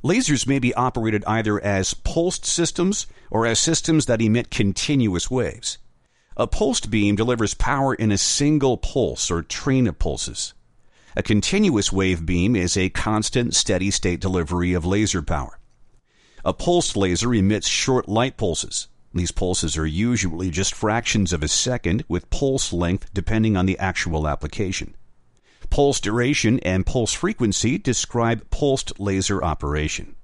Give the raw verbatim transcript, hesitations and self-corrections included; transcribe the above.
Lasers may be operated either as pulsed systems or as systems that emit continuous waves. A pulsed beam delivers power in a single pulse or train of pulses. A continuous wave beam is a constant, steady-state delivery of laser power. A pulsed laser emits short light pulses. These pulses are usually just fractions of a second, with pulse length depending on the actual application. Pulse duration and pulse frequency describe pulsed laser operation.